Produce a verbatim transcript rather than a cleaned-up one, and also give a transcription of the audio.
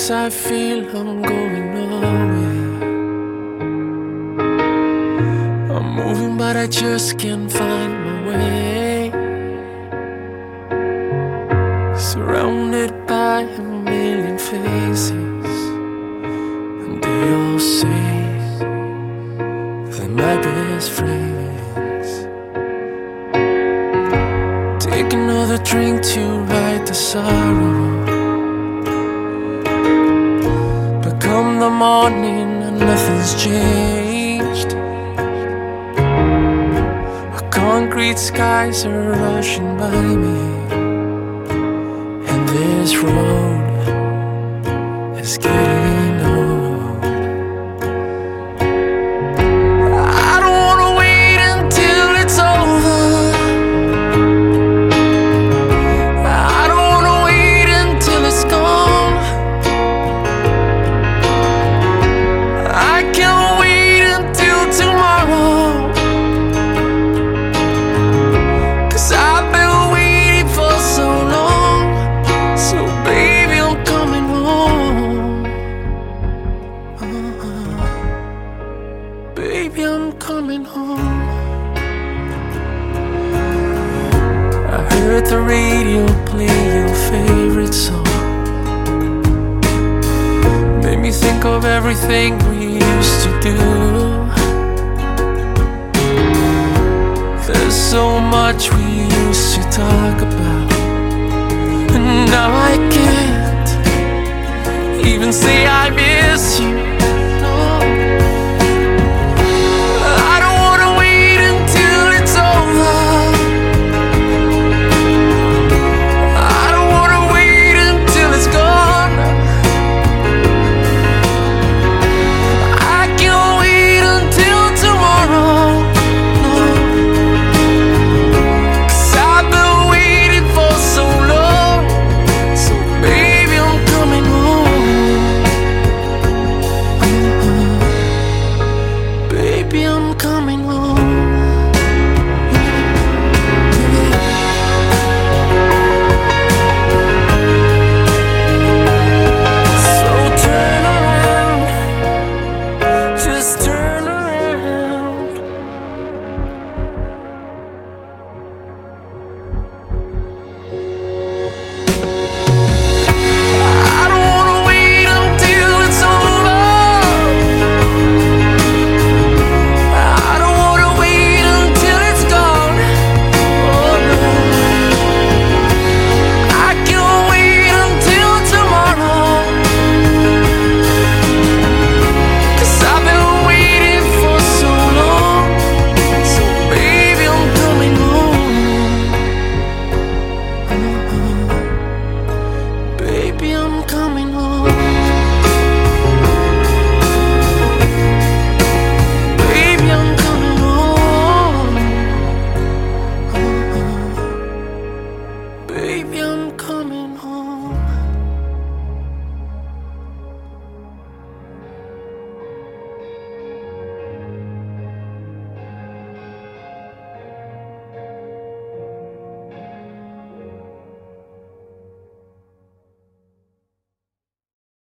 Sometimes I feel I'm going nowhere. I'm moving but I just can't find my way. Surrounded by a million faces, and they all say they're my best friends. Take another drink to ride the sorrow. Come the morning and nothing's changed. Concrete skies are rushing by me, and this road is getting old. I don't wanna wait until it's over. I don't wanna wait until it's gone. I can't wait until tomorrow, 'cause I've been waiting for so long. So baby, I'm coming home. uh-huh. Baby, I'm coming home. I heard the radio play your favorite song. Made me think of everything we used to do. There's so much we used to talk about, and now I can't even say I